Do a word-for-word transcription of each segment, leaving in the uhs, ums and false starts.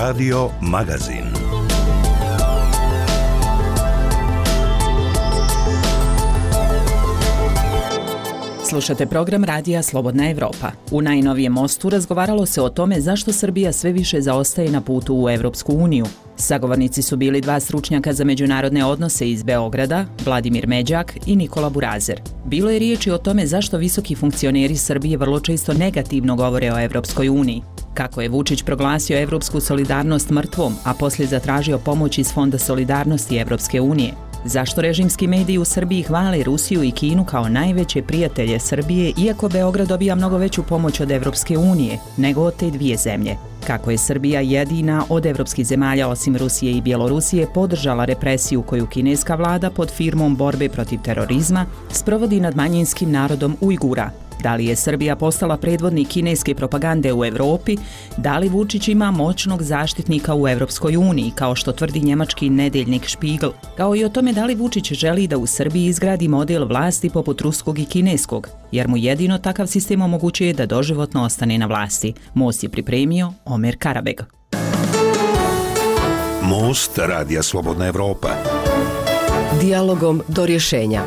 Radio Magazin. Slušate program Radija Slobodna Evropa. U najnovijem mostu razgovaralo se o tome zašto Srbija sve više zaostaje na putu u Evropsku uniju. Sagovornici su bili dva stručnjaka za međunarodne odnose iz Beograda, Vladimir Međak i Nikola Burazer. Bilo je riječi o tome zašto visoki funkcioneri Srbije vrlo često negativno govore o Evropskoj uniji. Kako je Vučić proglasio evropsku solidarnost mrtvom, a poslije zatražio pomoć iz Fonda solidarnosti Evropske unije. Zašto režimski mediji u Srbiji hvale Rusiju i Kinu kao najveće prijatelje Srbije, iako Beograd dobija mnogo veću pomoć od Evropske unije nego od te dvije zemlje? Kako je Srbija jedina od evropskih zemalja osim Rusije i Bjelorusije podržala represiju koju kineska vlada pod firmom borbe protiv terorizma sprovodi nad manjinskim narodom Ujgura? Da li je Srbija postala predvodnik kineske propagande u Evropi? Da li Vučić ima moćnog zaštitnika u Evropskoj uniji, kao što tvrdi njemački nedeljnik Spiegel? Kao i o tome da li Vučić želi da u Srbiji izgradi model vlasti poput ruskog i kineskog, jer mu jedino takav sistem omogućuje da doživotno ostane na vlasti. Most je pripremio Omer Karabeg. Most Radija Slobodna Evropa. Dijalogom do rješenja.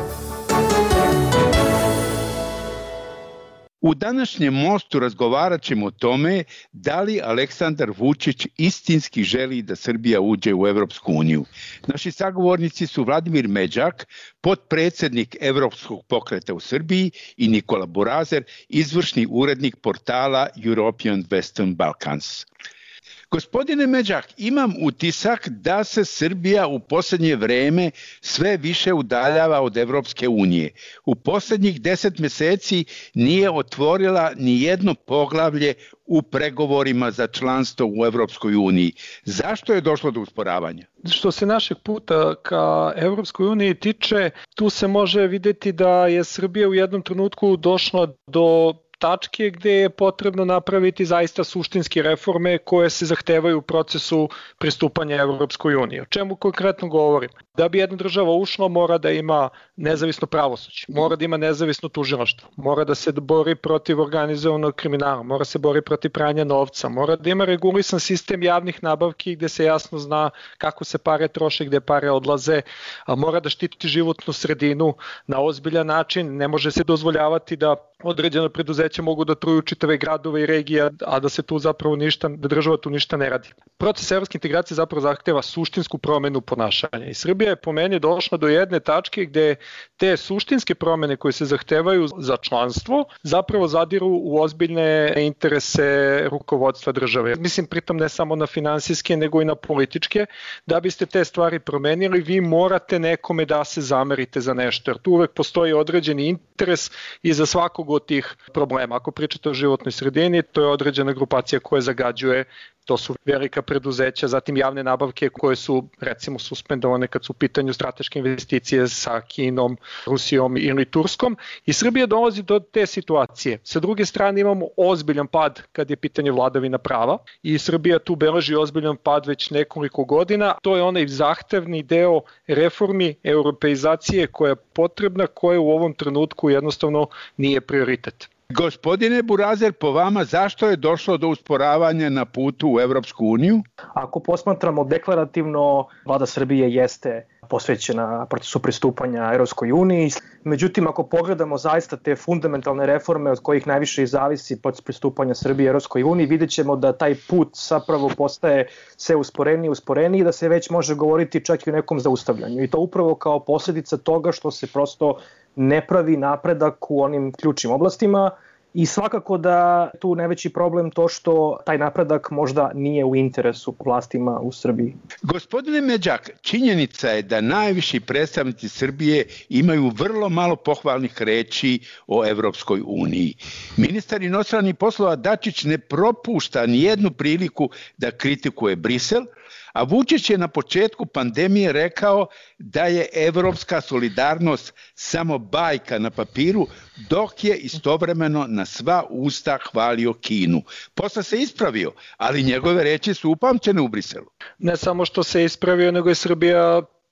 U današnjem mostu razgovarat ćemo o tome da li Aleksandar Vučić istinski želi da Srbija uđe u Evropsku uniju. Naši sagovornici su Vladimir Međak, potpredsjednik Evropskog pokreta u Srbiji, i Nikola Burazer, izvršni urednik portala European Western Balkans. Gospodine Međak, imam utisak da se Srbija u posljednje vrijeme sve više udaljava od Evropske unije. U posljednjih deset mjeseci nije otvorila ni jedno poglavlje u pregovorima za članstvo u Evropskoj uniji. Zašto je došlo do usporavanja? Što se našeg puta ka Evropskoj uniji tiče, tu se može vidjeti da je Srbija u jednom trenutku došla do tačke gdje je potrebno napraviti zaista suštinske reforme koje se zahtevaju u procesu pristupanja Evropskoj uniji. O čemu konkretno govorim? Da bi jedna država ušla, mora da ima nezavisno pravosuđe, mora da ima nezavisno tužilaštvo, mora da se bori protiv organizovanog kriminala, mora se bori protiv pranja novca, mora da ima regulisan sistem javnih nabavki gdje se jasno zna kako se pare troše, gdje pare odlaze, a mora da štiti životnu sredinu na ozbiljan način, ne može se dozvoljavati da određena preduzeća mogu da truju čitave gradove i regije, a da se tu zapravo ništa, da država tu ništa ne radi. Proces evropske integracije zapravo zahteva suštinsku promjenu ponašanja i Srbija je po meni došla do jedne tačke gdje te suštinske promjene koje se zahtevaju za članstvo zapravo zadiru u ozbiljne interese rukovodstva države. Mislim pritom ne samo na finansijske nego i na političke. Da biste te stvari promenili, vi morate nekome da se zamerite za nešto, jer tu uvek postoji određeni interes iza svakog od tih problema. Ako pričate o životnoj sredini, to je određena grupacija koja zagađuje. To su velika preduzeća, zatim javne nabavke koje su recimo suspendovane kad su u pitanju strateške investicije sa Kinom, Rusijom ili Turskom, i Srbija dolazi do te situacije. Sa druge strane imamo ozbiljan pad kad je pitanje vladavina prava i Srbija tu beleži ozbiljan pad već nekoliko godina. To je onaj zahtevni deo reformi, europeizacije koja je potrebna, koja u ovom trenutku jednostavno nije prioritet. Gospodine Burazer, po vama zašto je došlo do usporavanja na putu u Evropsku uniju? Ako posmatramo deklarativno, vlada Srbije jeste posvećena procesu pristupanja Evropskoj uniji. Međutim, ako pogledamo zaista te fundamentalne reforme od kojih najviše i zavisi proces pristupanja Srbije Evropskoj uniji, vidjet ćemo da taj put zapravo postaje sve usporeniji i usporeniji i da se već može govoriti čak i o nekom zaustavljanju. I to upravo kao posljedica toga što se prosto ne pravi napredak u onim ključnim oblastima. I svakako da tu najveći problem to što taj napredak možda nije u interesu vlastima u Srbiji. Gospodine Međak, činjenica je da najviši predstavnici Srbije imaju vrlo malo pohvalnih reči o Evropskoj uniji. Ministar inostranih poslova Dačić ne propušta ni jednu priliku da kritikuje Brisel, a Vučić je na početku pandemije rekao da je evropska solidarnost samo bajka na papiru, dok je istovremeno na sva usta hvalio Kinu. Posle se ispravio, ali njegove reči su upamćene u Briselu. Ne samo što se ispravio, nego je Srbija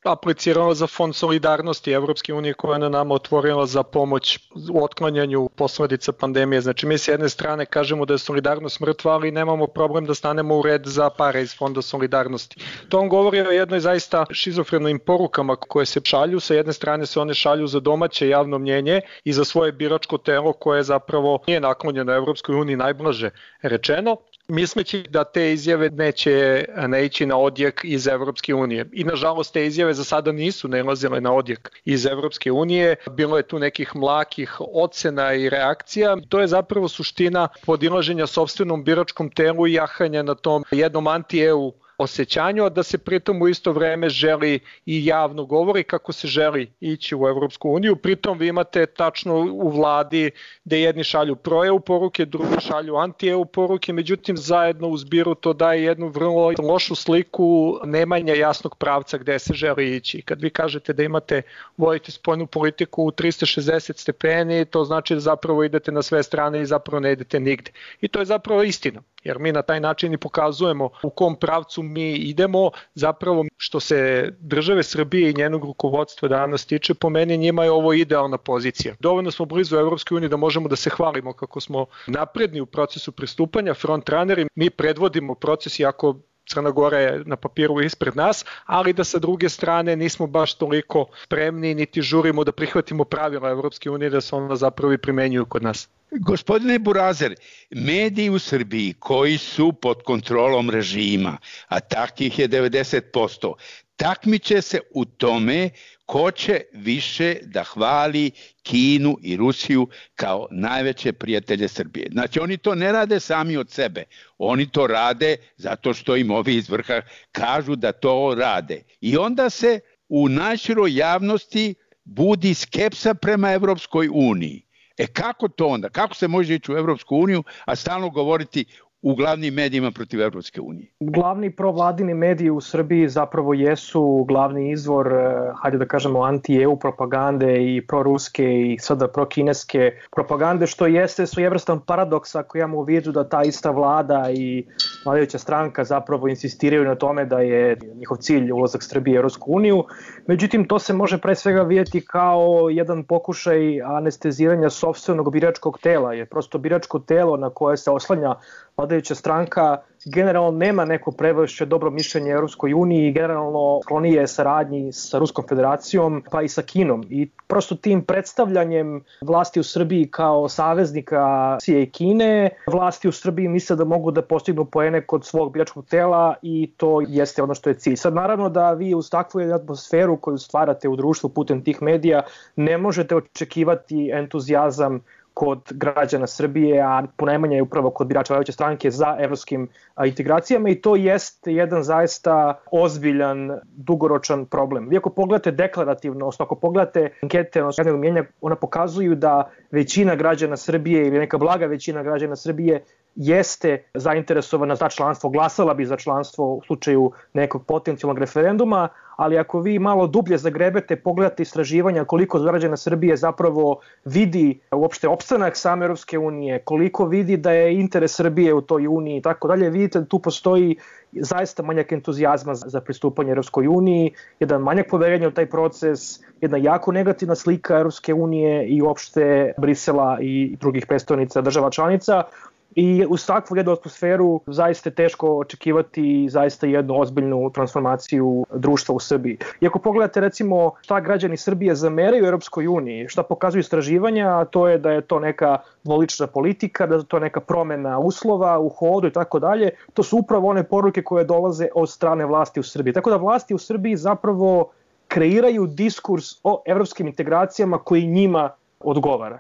apliciralo za fond solidarnosti Evropske unije koja je na nama otvorila za pomoć u otklanjanju posledica pandemije. Znači mi s jedne strane kažemo da je solidarnost mrtva, ali nemamo problem da stanemo u red za pare iz fonda solidarnosti. To on govori o jednoj zaista šizofrenim porukama koje se šalju. Sa jedne strane se one šalju za domaće javno mnjenje i za svoje biračko telo koje zapravo nije naklonjeno Evropskoj uniji, najblaže rečeno, misleći da te izjave neće naići na odjek iz Evropske unije. I nažalost te izjave za sada nisu nailazile na odjek iz Evropske unije. Bilo je tu nekih mlakih ocena i reakcija. To je zapravo suština podilaženja sopstvenom biračkom telu i jahanja na tom jednom anti-E U osjećanju, a da se pritom u isto vreme želi i javno govori kako se želi ići u Evropsku uniju. Pritom vi imate tačno u vladi da jedni šalju pro-E U poruke, drugi šalju anti-E U poruke, međutim zajedno u zbiru to daje jednu vrlo lošu sliku nemanja jasnog pravca gde se želi ići. Kad vi kažete da imate, vodite spoljnu politiku u trista šezdeset stepeni, to znači da zapravo idete na sve strane i zapravo ne idete nigde. I to je zapravo istina. Jer mi na taj način i pokazujemo u kom pravcu mi idemo, zapravo što se države Srbije i njenog rukovodstva danas tiče, po meni njima je ovo idealna pozicija. Dovoljno smo blizu Evropske unije da možemo da se hvalimo kako smo napredni u procesu pristupanja, frontrunneri, mi predvodimo proces iako Crna Gora je na papiru ispred nas, ali da sa druge strane nismo baš toliko spremni niti žurimo da prihvatimo pravila Evropske unije da se ona zapravo i primenjuju kod nas. Gospodine Burazer, mediji u Srbiji koji su pod kontrolom režima, a takvih je devedeset posto, takmiče se u tome ko će više da hvali Kinu i Rusiju kao najveće prijatelje Srbije. Znači oni to ne rade sami od sebe, oni to rade zato što im ovi iz vrha kažu da to rade. I onda se u najširoj javnosti budi skepsa prema Evropskoj uniji. E kako to onda? Kako se može ići u Evropsku uniju, a stalno govoriti u glavnim medijima protiv Evropske unije? Glavni provladini mediji u Srbiji zapravo jesu glavni izvor, hajde da kažemo, anti-E U propagande i proruske i sada prokineske propagande, što jeste svojevrstan paradoks ako imamo u vidu da ta ista vlada i vladajuća stranka zapravo insistiraju na tome da je njihov cilj ulazak Srbije u Evropsku uniju. Međutim, to se može pre svega vidjeti kao jedan pokušaj anesteziranja sopstvenog biračkog tela, jer prosto biračko telo na koje se oslanja vladajuća stranka generalno nema neko previše dobro mišljenje Evropskoj uniji i generalno sklonije saradnji sa Ruskom federacijom pa i sa Kinom. I prosto tim predstavljanjem vlasti u Srbiji kao saveznika Rusije i Kine, vlasti u Srbiji misle da mogu da postignu poene kod svog biračkog tela i to jeste ono što je cilj. Sad naravno da vi uz takvu atmosferu koju stvarate u društvu putem tih medija ne možete očekivati entuzijazam kod građana Srbije, a ponajmanje je upravo kod birača vladajuće stranke za evropskim integracijama i to jeste jedan zaista ozbiljan, dugoročan problem. Vi ako pogledate deklarativno, odnosno ako pogledate ankete jednog mjenja, ona pokazuju da većina građana Srbije ili neka blaga većina građana Srbije jeste zainteresovana za članstvo, glasala bi za članstvo u slučaju nekog potencijalnog referenduma, ali ako vi malo dublje zagrebete, pogledate istraživanja koliko građana Srbije zapravo vidi uopšte opstanak same Evropske unije, koliko vidi da je interes Srbije u toj uniji i tako dalje, vidite da tu postoji zaista manjak entuzijazma za pristupanje Evropskoj uniji, jedan manjak poverenja u taj proces, jedna jako negativna slika Evropske unije i uopšte Brisela i drugih prestonica država članica. I uz takvu jednu atmosferu zaista je teško očekivati zaista jednu ozbiljnu transformaciju društva u Srbiji. I ako pogledate recimo šta građani Srbije zameraju Europskoj uniji, šta pokazuju istraživanja, to je da je to neka dvolična politika, da je to neka promena uslova u hodu i tako dalje. To su upravo one poruke koje dolaze od strane vlasti u Srbiji. Tako da vlasti u Srbiji zapravo kreiraju diskurs o evropskim integracijama koji njima odgovara.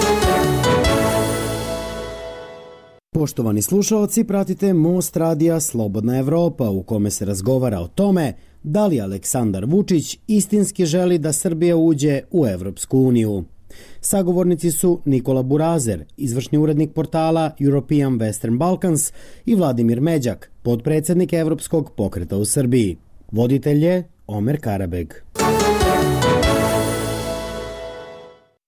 Poštovani slušalci, pratite Most radija Slobodna Evropa u kome se razgovara o tome da li Aleksandar Vučić istinski želi da Srbija uđe u Evropsku uniju. Sagovornici su Nikola Burazer, izvršni urednik portala European Western Balkans i Vladimir Međak, potpredsednik Evropskog pokreta u Srbiji. Voditelj je Omer Karabeg.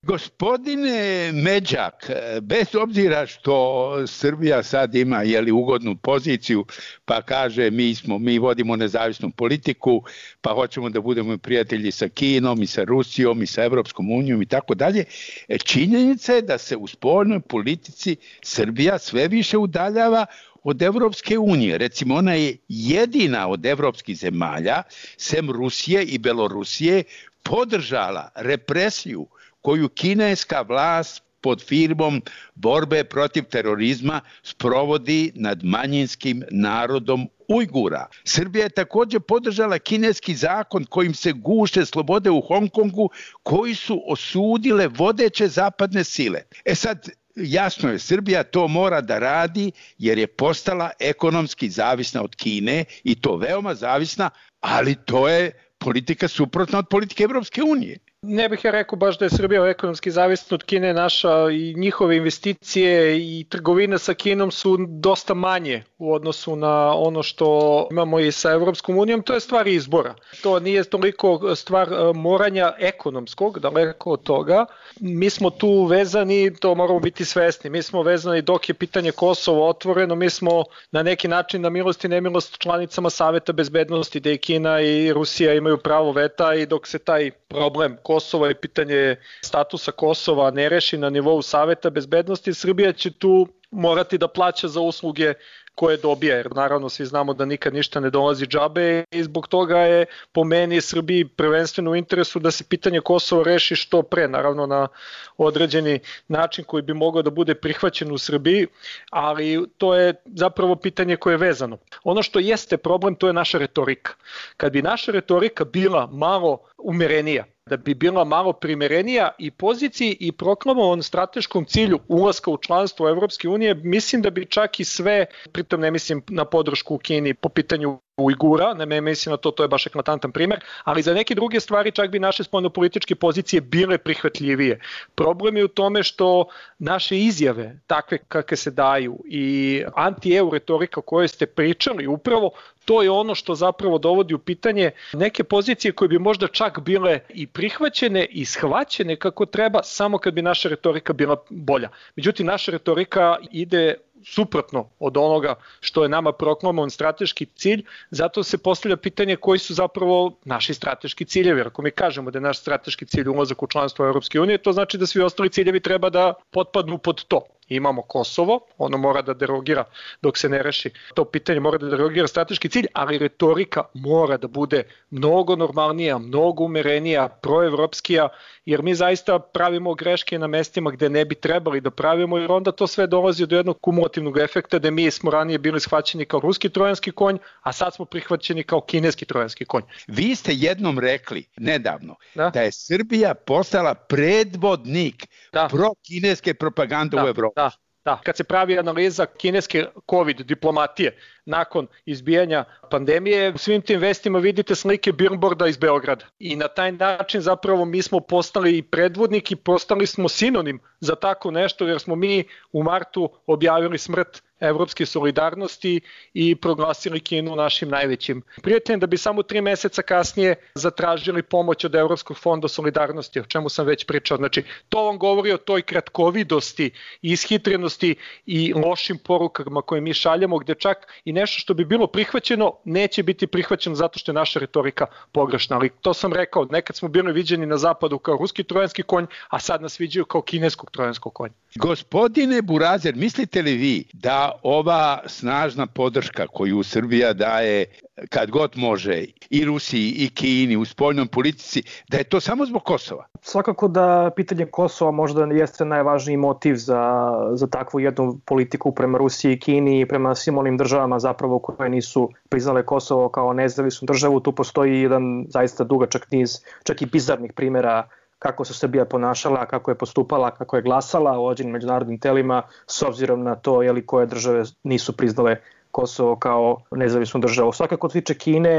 Gospodine Međak, bez obzira što Srbija sad ima jeli, ugodnu poziciju, pa kaže mi smo, mi vodimo nezavisnu politiku, pa hoćemo da budemo prijatelji sa Kinom i sa Rusijom i sa Evropskom unijom i tako dalje, činjenica je da se u spoljnoj politici Srbija sve više udaljava od Evropske unije. Recimo, ona je jedina od evropskih zemalja, sem Rusije i Belorusije, podržala represiju koju kineska vlast pod firmom borbe protiv terorizma sprovodi nad manjinskim narodom Ujgura. Srbija je također podržala kineski zakon kojim se guše slobode u Hong Kongu, koji su osudile vodeće zapadne sile. E sad, jasno je, Srbija to mora da radi jer je postala ekonomski zavisna od Kine i to veoma zavisna, ali to je politika suprotna od politike Evropske unije. Ne bih ja rekao baš da je Srbija ekonomski zavisna od Kine, naša i njihove investicije i trgovina sa Kinom su dosta manje u odnosu na ono što imamo i sa Evropskom unijom, to je stvar izbora. To nije toliko stvar moranja ekonomskog, daleko od toga. Mi smo tu vezani, to moramo biti svesni, mi smo vezani dok je pitanje Kosova otvoreno, mi smo na neki način na milost i nemilost članicama Saveta bezbednosti, gde i Kina i Rusija imaju pravo veta i dok se taj problem Kosova i pitanje statusa Kosova ne reši na nivou Saveta bezbednosti, Srbija će tu morati da plaća za usluge koje dobija, jer naravno svi znamo da nikad ništa ne dolazi džabe i zbog toga je po meni Srbiji prvenstveno u interesu da se pitanje Kosova reši što pre, naravno na određeni način koji bi mogao da bude prihvaćen u Srbiji, ali to je zapravo pitanje koje je vezano. Ono što jeste problem, to je naša retorika. Kad bi naša retorika bila malo umerenija, da bi bila malo primerenija i poziciji i proklamovanom strateškom cilju ulaska u članstvo Evropske unije, mislim da bi čak i sve, pritom ne mislim na podršku u Kini po pitanju Ujgura, ne mislim na to, to je baš eklatantan primer, ali za neke druge stvari čak bi naše spoljnopolitičke pozicije bile prihvatljivije. Problem je u tome što naše izjave, takve kakve se daju i anti-EU retorika o kojoj ste pričali, upravo to je ono što zapravo dovodi u pitanje neke pozicije koje bi možda čak bile i prihvaćene i shvaćene kako treba, samo kad bi naša retorika bila bolja. Međutim, naša retorika ide suprotno od onoga što je nama proklamovan strateški cilj, zato se postavlja pitanje koji su zapravo naši strateški ciljevi. Ako mi kažemo da je naš strateški cilj ulazak u članstvo Evropske unije, to znači da svi ostali ciljevi treba da potpadnu pod to. Imamo Kosovo, ono mora da derogira dok se ne reši to pitanje, mora da derogira strateški cilj, ali retorika mora da bude mnogo normalnija, mnogo umerenija, proevropskija, jer mi zaista pravimo greške na mestima gde ne bi trebali da pravimo, jer onda to sve dolazi do jednog kumulativnog efekta da mi smo ranije bili shvaćeni kao ruski trojanski konj, a sad smo prihvaćeni kao kineski trojanski konj. Vi ste jednom rekli nedavno da, da je Srbija postala predvodnik da. pro-kineske propagande da. u Evropi. Da, da. Kad se pravi analiza kineske COVID diplomatije nakon izbijanja pandemije, u svim tim vestima vidite slike billboarda iz Beograda. I na taj način zapravo mi smo postali i predvodnik i postali smo sinonim za tako nešto, jer smo mi u martu objavili smrt evropske solidarnosti i proglasili Kinu našim najvećim prijateljem, da bi samo tri meseca kasnije zatražili pomoć od Evropskog fonda solidarnosti, o čemu sam već pričao. Znači, to vam govori o toj kratkovidosti, ishitrenosti i lošim porukama koje mi šaljamo, gde čak i nešto što bi bilo prihvaćeno neće biti prihvaćeno zato što je naša retorika pogrešna. Ali to sam rekao, nekad smo bili viđeni na zapadu kao ruski trojanski konj, a sad nas viđaju kao kineskog trojanskog konja. Gospodine Burazer, mislite li vi da ova snažna podrška koju Srbija daje kad god može i Rusiji i Kini u spoljnom politici, da je to samo zbog Kosova? Svakako da pitanje Kosova možda jeste najvažniji motiv za, za takvu jednu politiku prema Rusiji i Kini i prema svim onim državama zapravo koje nisu priznale Kosovo kao nezavisnu državu. Tu postoji jedan zaista dugačak niz čak i bizarnih primjera kako se Srbija ponašala, kako je postupala, kako je glasala u određenim međunarodnim telima s obzirom na to jeli, koje države nisu priznale Kosovo kao nezavisnu državu. Svakako tiče Kine,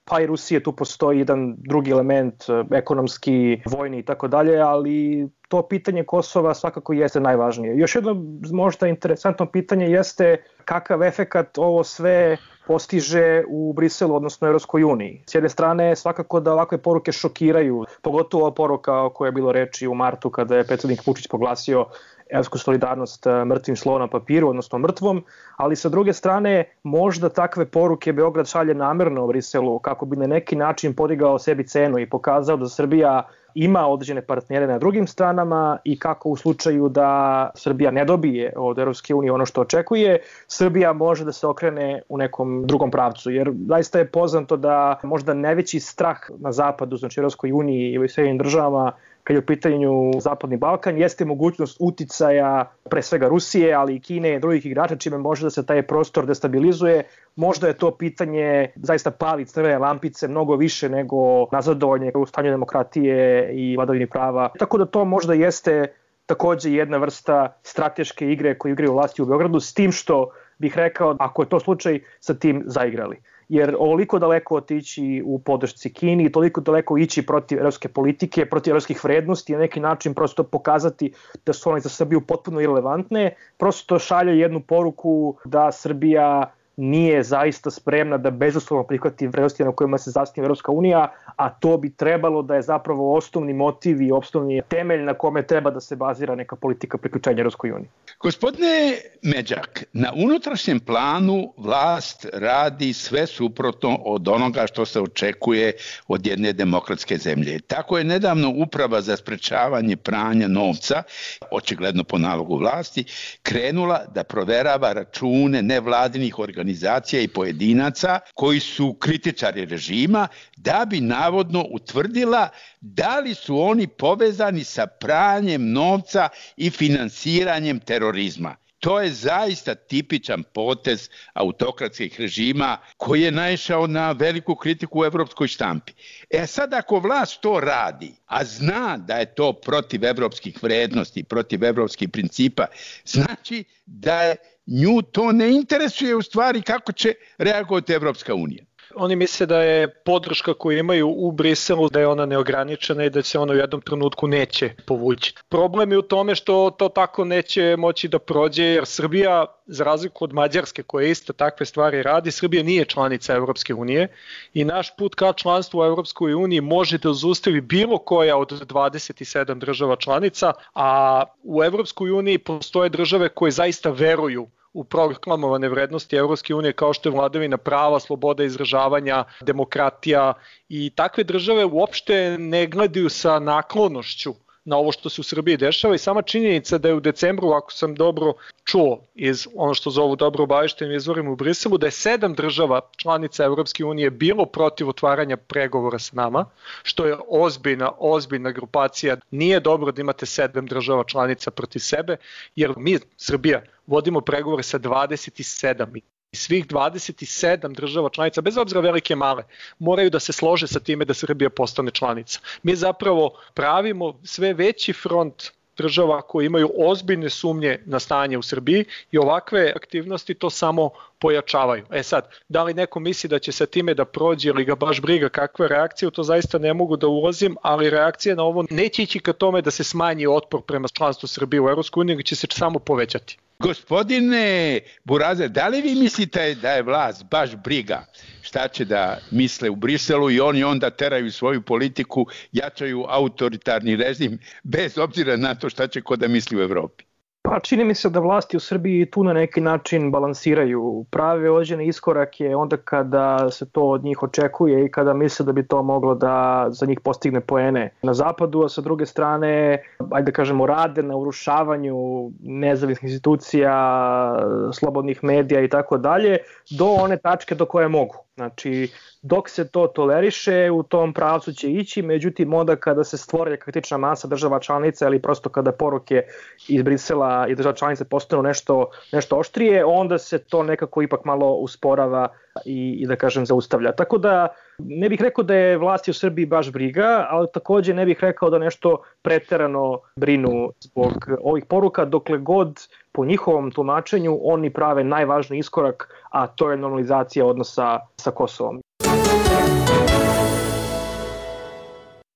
pa i Rusije, tu postoji jedan drugi element, ekonomski, vojni i tako dalje, ali to pitanje Kosova svakako jeste najvažnije. Još jedno možda interesantno pitanje jeste kakav efekat ovo sve postiže u Briselu, odnosno Evropskoj uniji. S jedne strane, svakako da ovakve poruke šokiraju, pogotovo ova poruka o kojoj je bilo reči u martu kada je predsjednik Vučić proglasio evropsku solidarnost mrtvim slovom na papiru, odnosno mrtvom, ali sa druge strane možda takve poruke Beograd šalje namerno u Briselu kako bi na neki način podigao sebi cenu i pokazao da Srbija ima određene partnere na drugim stranama i kako u slučaju da Srbija ne dobije od Evropske unije ono što očekuje, Srbija može da se okrene u nekom drugom pravcu. Jer zaista je poznato da možda najveći strah na zapadu, znači Evropskoj uniji i u Sjedinjenim državama, kad je u pitanju Zapadni Balkan, jeste mogućnost uticaja pre svega Rusije, ali i Kine i drugih igrača, čime može da se taj prostor destabilizuje. Možda je to pitanje zaista pali crvene lampice mnogo više nego nazadovanje u stanju demokratije i vladavini prava. Tako da to možda jeste takođe jedna vrsta strateške igre koju igraju vlasti u Beogradu, s tim što bih rekao, ako je to slučaj, sa tim zaigrali. Jer ovoliko daleko otići u podršci Kini, toliko daleko ići protiv evropske politike, protiv evropskih vrednosti, na neki način prosto pokazati da su one za Srbiju potpuno irelevantne, prosto šalje jednu poruku da Srbija nije zaista spremna da bezuslovno prihvati vrednosti na kojima se zasniva Evropska unija, a to bi trebalo da je zapravo osnovni motiv i osnovni temelj na kome treba da se bazira neka politika priključenja Evropskoj uniji. Gospodine Međak, na unutrašnjem planu vlast radi sve suprotno od onoga što se očekuje od jedne demokratske zemlje. Tako je nedavno Uprava za sprečavanje pranja novca, očigledno po nalogu vlasti, krenula da proverava račune nevladinih organizacija organizacija i pojedinaca koji su kritičari režima da bi navodno utvrdila da li su oni povezani sa pranjem novca i finansiranjem terorizma. To je zaista tipičan potez autokratskih režima koji je naišao na veliku kritiku u evropskoj štampi. E sad ako vlast to radi, a zna da je to protiv evropskih vrednosti, protiv evropskih principa, znači da je nju to ne interesuje u stvari kako će reagovati Evropska unija. Oni misle da je podrška koju imaju u Briselu, da je ona neograničena i da se ona u jednom trenutku neće povući. Problem je u tome što to tako neće moći da prođe, jer Srbija, za razliku od Mađarske koja isto takve stvari radi, Srbija nije članica Evropske unije i naš put ka članstvu u Evropskoj uniji može da zaustavi bilo koja od dvadeset sedam država članica, a u Evropskoj uniji postoje države koje zaista veruju u proklamovane vrednosti Evropske unije kao što je vladavina prava, sloboda izražavanja, demokratija i takve države uopšte ne gledaju sa naklonošću na ovo što se u Srbiji dešava i sama činjenica da je u decembru, ako sam dobro čuo iz ono što zovu dobro obaveštenim izvorima u Briselu, da je sedam država članica Evropske unije bilo protiv otvaranja pregovora sa nama, što je ozbiljna, ozbiljna grupacija. Nije dobro da imate sedam država članica protiv sebe, jer mi, Srbija, vodimo pregovore sa dvadeset sedam i svih dvadeset sedam država članica, bez obzira velike male, moraju da se slože sa time da Srbija postane članica. Mi zapravo pravimo sve veći front država koji imaju ozbiljne sumnje na stanje u Srbiji i ovakve aktivnosti to samo pojačavaju. E sad, da li neko misli da će sa time da prođe ili ga baš briga kakve reakcije, u to zaista ne mogu da ulazim, ali reakcija na ovo neće ići ka tome da se smanji otpor prema članstvu Srbije u Evropskoj uniji, nego će se samo povećati. Gospodine Burazer, da li vi mislite da je vlast baš briga šta će da misle u Briselu i oni onda teraju svoju politiku, jačaju autoritarni režim bez obzira na to šta će ko da misli u Evropi? Pa čini mi se da vlasti u Srbiji tu na neki način balansiraju. Prave određene iskorake onda kada se to od njih očekuje i kada misle da bi to moglo da za njih postigne poene na zapadu, a sa druge strane, ajde da kažemo, rade na urušavanju nezavisnih institucija, slobodnih medija i tako dalje, do one tačke do koje mogu. Znači, dok se to toleriše, u tom pravcu će ići, međutim, onda kada se stvore kritična masa država članica ili prosto kada poruke iz Brisela i država članice postanu nešto, nešto oštrije, onda se to nekako ipak malo usporava i, i da kažem zaustavlja. Tako da ne bih rekao da je vlasti u Srbiji baš briga, ali takođe ne bih rekao da nešto preterano brinu zbog ovih poruka, dokle god po njihovom tumačenju oni prave najvažniji iskorak, a to je normalizacija odnosa sa Kosovom.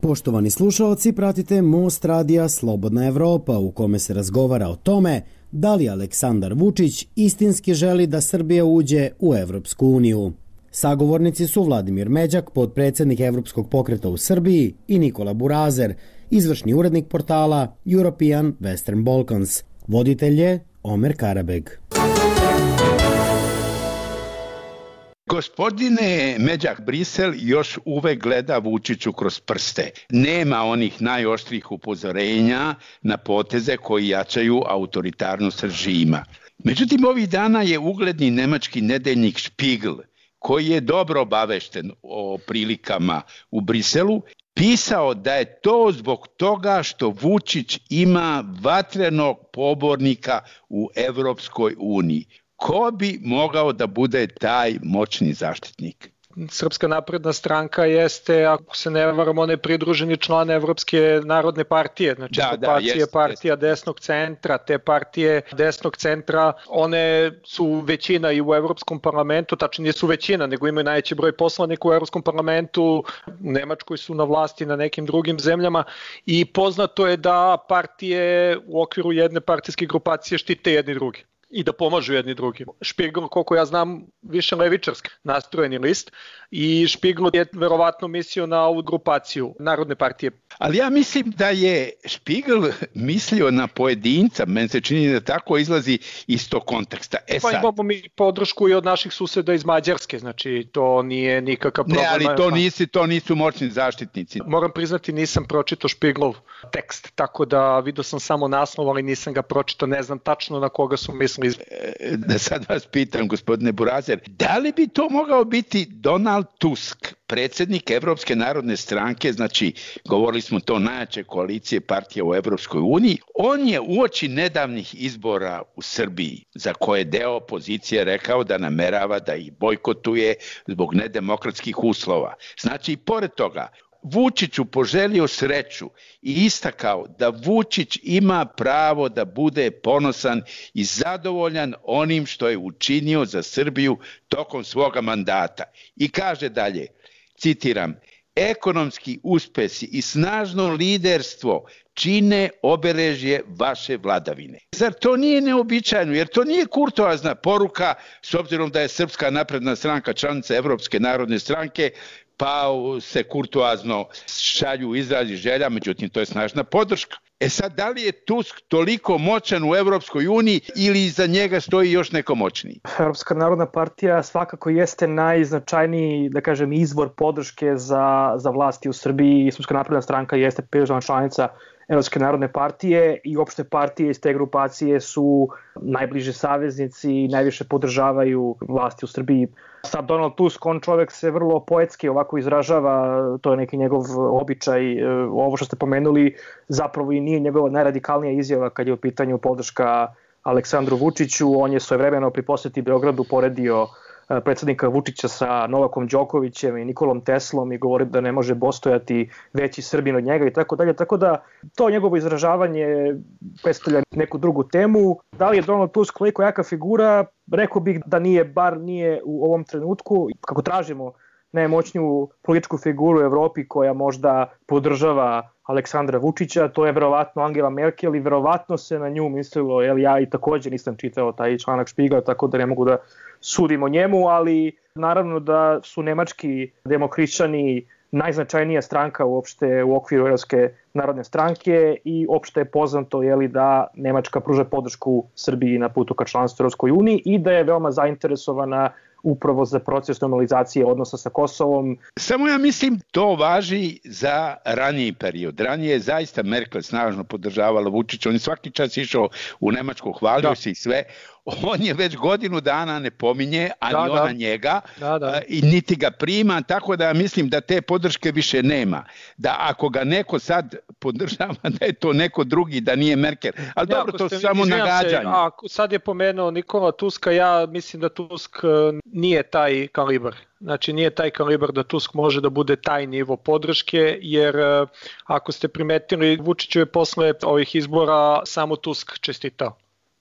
Poštovani slušalci, pratite Most radija Slobodna Evropa u kome se razgovara o tome da li Aleksandar Vučić istinski želi da Srbija uđe u Evropsku uniju. Sagovornici su Vladimir Međak, potpredsjednik Evropskog pokreta u Srbiji, i Nikola Burazer, izvršni urednik portala European Western Balkans. Voditelj je Omer Karabeg. Gospodine Međak, Brisel još uvek gleda Vučiću kroz prste. Nema onih najoštrih upozorenja na poteze koji jačaju autoritarnost režima. Međutim, ovih dana je ugledni nemački nedeljnik Spiegel, koji je dobro obavešten o prilikama u Briselu, pisao da je to zbog toga što Vučić ima vatrenog pobornika u Evropskoj uniji. Ko bi mogao da bude taj moćni zaštitnik? Srpska napredna stranka jeste, ako se ne varam, on je pridruženi član Evropske narodne partije, znači da, grupacija da, jest, partija jest. desnog centra, te partije desnog centra, one su većina i u Evropskom parlamentu, tačnije nisu većina, nego imaju najveći broj poslanika u Evropskom parlamentu, u Nemačkoj su na vlasti, na nekim drugim zemljama, i poznato je da partije u okviru jedne partijske grupacije štite jedni drugi i da pomažu jedni drugim. Spiegel, koliko ja znam, više levičarski nastrojeni list, i Spiegel je verovatno mislio na ovu grupaciju Narodne partije. Ali ja mislim da je Spiegel mislio na pojedinca, meni se čini da tako izlazi iz tog konteksta. E pa sad, imamo mi podršku i od naših suseda iz Mađarske, znači to nije nikakav problem. Ne, ali to, nisi, to nisu moćni zaštitnici. Moram priznati, nisam pročitao Spiegelov tekst, tako da vidio sam samo naslov, ali nisam ga pročitao, ne znam tačno na koga su mislili. Da sad vas pitam, gospodine Burazer, da li bi to mogao biti Donald Tusk, predsjednik Evropske narodne stranke, znači govorili smo to najjače koalicije partija u Evropskoj uniji, on je uoči nedavnih izbora u Srbiji, za koje deo opozicije rekao da namerava da ih bojkotuje zbog nedemokratskih uslova. Znači, pored toga, Vučiću poželio sreću i istakao da Vučić ima pravo da bude ponosan i zadovoljan onim što je učinio za Srbiju tokom svoga mandata. I kaže dalje, citiram, ekonomski uspesi i snažno liderstvo čine obeležje vaše vladavine. Zar to nije neobičajno? Jer to nije kurtoazna poruka, s obzirom da je Srpska napredna stranka članica Evropske narodne stranke, pa se kurtoazno šalju izrazi želja, međutim to je snažna podrška. E sad, da li je Tusk toliko moćan u Evropskoj uniji ili iza njega stoji još neko moćniji? Evropska narodna partija svakako jeste najznačajniji, da kažem, izvor podrške za, za vlasti u Srbiji. Srpska napredna stranka jeste pridružena članica Evropske narodne partije i opšte partije iz te grupacije su najbliži saveznici i najviše podržavaju vlasti u Srbiji. Sad Donald Tusk, on čovek se vrlo poetski ovako izražava, to je neki njegov običaj. Ovo što ste pomenuli zapravo i nije njegova najradikalnija izjava kad je u pitanju podrška Aleksandru Vučiću. On je svojevremeno pri poseti Beogradu poredio predsjednika Vučića sa Novakom Đokovićem i Nikolom Teslom i govori da ne može postojati veći Srbin od njega i tako dalje. Tako da to njegovo izražavanje predstavlja neku drugu temu. Da li je Donald Tusk koliko jaka figura? Rekao bih da nije, bar nije u ovom trenutku. Kako tražimo najmoćniju političku figuru u Evropi koja možda podržava Aleksandra Vučića, to je verovatno Angela Merkel i verovatno se na nju mislilo, jer ja i također nisam čitao taj članak Spiegel, tako da ne mogu da sudim o njemu, ali naravno da su nemački demokrišćani najznačajnija stranka uopšte u okviru Evropske narodne stranke i opšte je poznato je li da Nemačka pruža podršku Srbiji na putu ka članstvu Evropskoj uniji i da je veoma zainteresovana upravo za proces normalizacije odnosa sa Kosovom. Samo ja mislim to važi za raniji period. Ranije je zaista Merkel snažno podržavala Vučića, on je svaki čas išao u Nemačku, hvalio da. se i sve. On je već godinu dana ne pominje, ani da, ona da. njega, da, da. i niti ga prima, tako da mislim da te podrške više nema. Da ako ga neko sad podržava, da je to neko drugi, da nije Merkel. Ali ja, dobro, to su samo nagađanje. A sad je pomenuo Nikola Tuska, ja mislim da Tusk nije taj kalibar. Znači nije taj kalibar da Tusk može da bude taj nivo podrške, jer ako ste primetili, Vučiću je posle ovih izbora samo Tusk čestitao.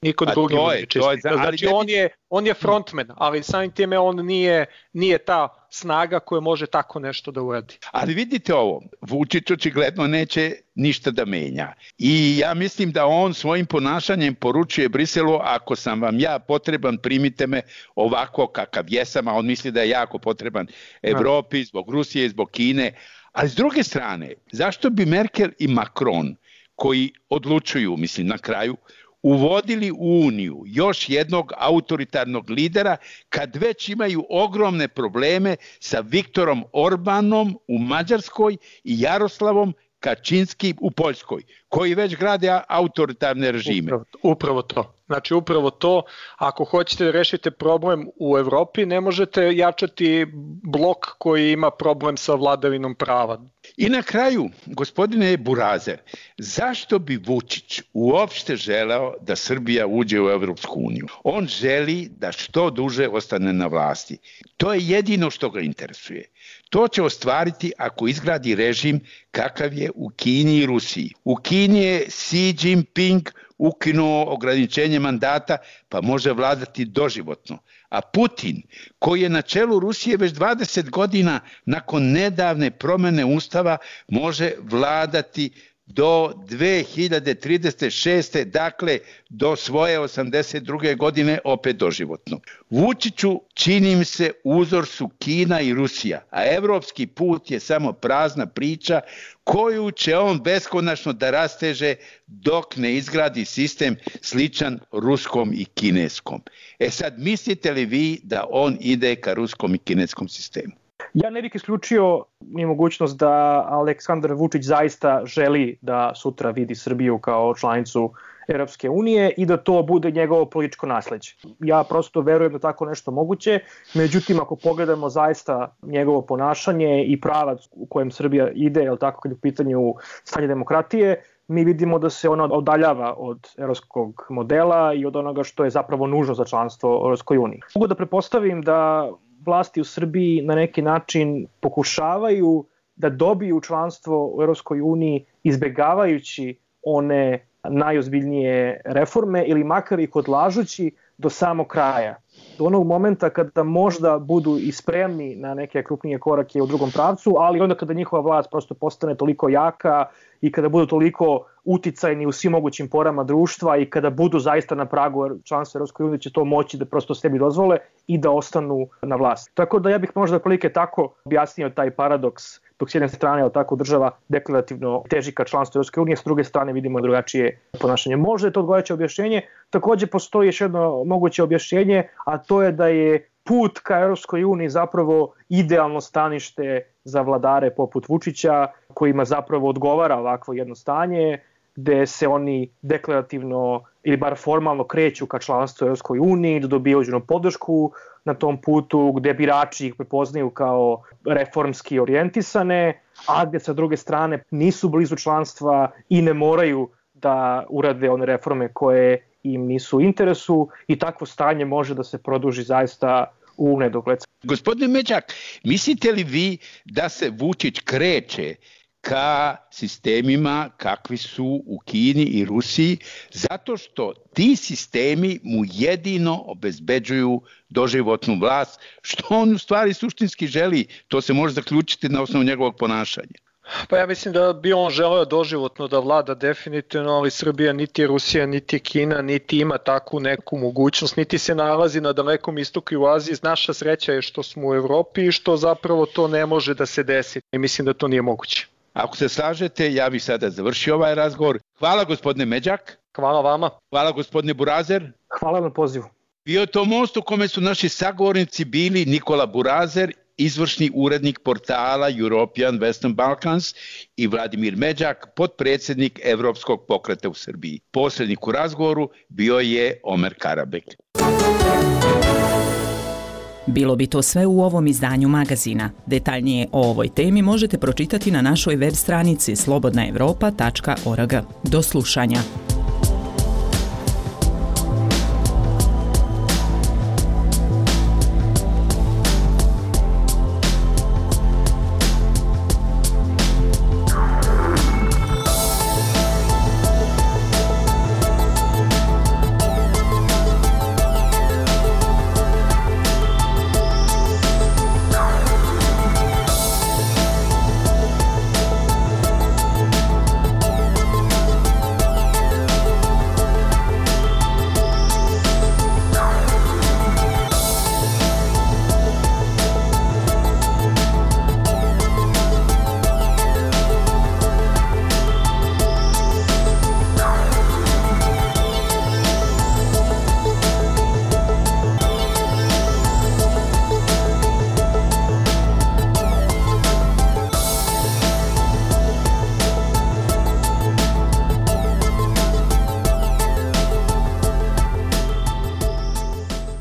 Niko drugi to može je, čistiti. to je, Znači ali... on je, on je frontman, ali samim time on nije, nije ta snaga koja može tako nešto da uradi. Ali vidite ovo, Vučić očigledno neće ništa da menja. I ja mislim da on svojim ponašanjem poručuje Briselu, ako sam vam ja potreban, primite me ovako kakav jesam, a on misli da je jako potreban Evropi, zbog Rusije, zbog Kine. Ali s druge strane, zašto bi Merkel i Macron, koji odlučuju, mislim na kraju, uvodili u Uniju još jednog autoritarnog lidera kad već imaju ogromne probleme sa Viktorom Orbanom u Mađarskoj i Jaroslavom Kačinskim u Poljskoj, koji već grade autoritarne režime. Upravo, upravo to. Znači upravo to, ako hoćete da rešite problem u Evropi, ne možete jačati blok koji ima problem sa vladavinom prava. I na kraju, gospodine Burazer, zašto bi Vučić uopšte želeo da Srbija uđe u Evropsku uniju? On želi da što duže ostane na vlasti. To je jedino što ga interesuje. To će ostvariti ako izgradi režim kakav je u Kini i Rusiji. U Kini je Xi Jinping ukinuo ograničenje mandata, pa može vladati doživotno. A Putin, koji je na čelu Rusije već dvadeset godina nakon nedavne promene ustava, može vladati do dve hiljade trideset šeste. dakle do svoje osamdeset druge godine opet doživotno. Vučiću, čini mi se, uzor su Kina i Rusija, a evropski put je samo prazna priča koju će on beskonačno da rasteže dok ne izgradi sistem sličan ruskom i kineskom. E sad, mislite li vi da on ide ka ruskom i kineskom sistemu? Ja ne bih isključio ni mogućnost da Aleksandar Vučić zaista želi da sutra vidi Srbiju kao članicu Evropske unije i da to bude njegovo političko nasleđe. Ja prosto verujem da tako nešto moguće, međutim ako pogledamo zaista njegovo ponašanje i pravac u kojem Srbija ide, je li tako, kad je u pitanju stanje demokratije, mi vidimo da se ona odaljava od evropskog modela i od onoga što je zapravo nužno za članstvo u Evropskoj uniji. Mogu da pretpostavim da vlasti u Srbiji na neki način pokušavaju da dobiju članstvo u Evropskoj uniji izbegavajući one najozbiljnije reforme ili makar ih odlažući do samog kraja. Do onog momenta kada možda budu i spremni na neke krupnije korake u drugom pravcu, ali onda kada njihova vlast prosto postane toliko jaka i kada budu toliko uticajni u svim mogućim porama društva i kada budu zaista na pragu članstva Evropskoj uniji, će to moći da prosto sebi dozvole i da ostanu na vlasti. Tako da ja bih možda prilike tako objasnio taj paradoks, dok s jedne strane od tako država deklarativno teži ka članstvu Evropske unije, s druge strane vidimo drugačije ponašanje. Možda je to odgovarajuće objašnjenje, takođe postoji još jedno moguće objašnjenje, a to je da je put ka Evropskoj uniji zapravo idealno stanište za vladare poput Vučića, kojima zapravo odgovara ovakvo jedno stanje, gde se oni deklarativno ili bar formalno kreću ka članstvu u Evropskoj uniji, da dobiju podršku na tom putu, gde birači ih prepoznaju kao reformski orijentisane, a gde sa druge strane nisu blizu članstva i ne moraju da urade one reforme koje im nisu u interesu, i takvo stanje može da se produži zaista u nedogled. Gospodine Međak, mislite li vi da se Vučić kreće ka sistemima kakvi su u Kini i Rusiji, zato što ti sistemi mu jedino obezbeđuju doživotnu vlast, što on u stvari suštinski želi? To se može zaključiti na osnovu njegovog ponašanja. Pa ja mislim da bi on želeo doživotno da vlada definitivno, ali Srbija niti je Rusija, niti je Kina, niti ima takvu neku mogućnost, niti se nalazi na dalekom istoku i u Aziji. Naša sreća je što smo u Evropi i što zapravo to ne može da se desi. I mislim da to nije moguće. Ako se slažete, ja bih sada završio ovaj razgovor. Hvala gospodine Međak. Hvala vama. Hvala gospodine Burazer. Hvala na pozivu. Bio je to most u kome su naši sagovornici bili Nikola Burazer, izvršni urednik portala European Western Balkans, i Vladimir Međak, potpredsjednik Evropskog pokreta u Srbiji. Posrednik u razgovoru bio je Omer Karabek. Bilo bi to sve u ovom izdanju magazina. Detaljnije o ovoj temi možete pročitati na našoj web stranici slobodna evropa tačka org. Do slušanja.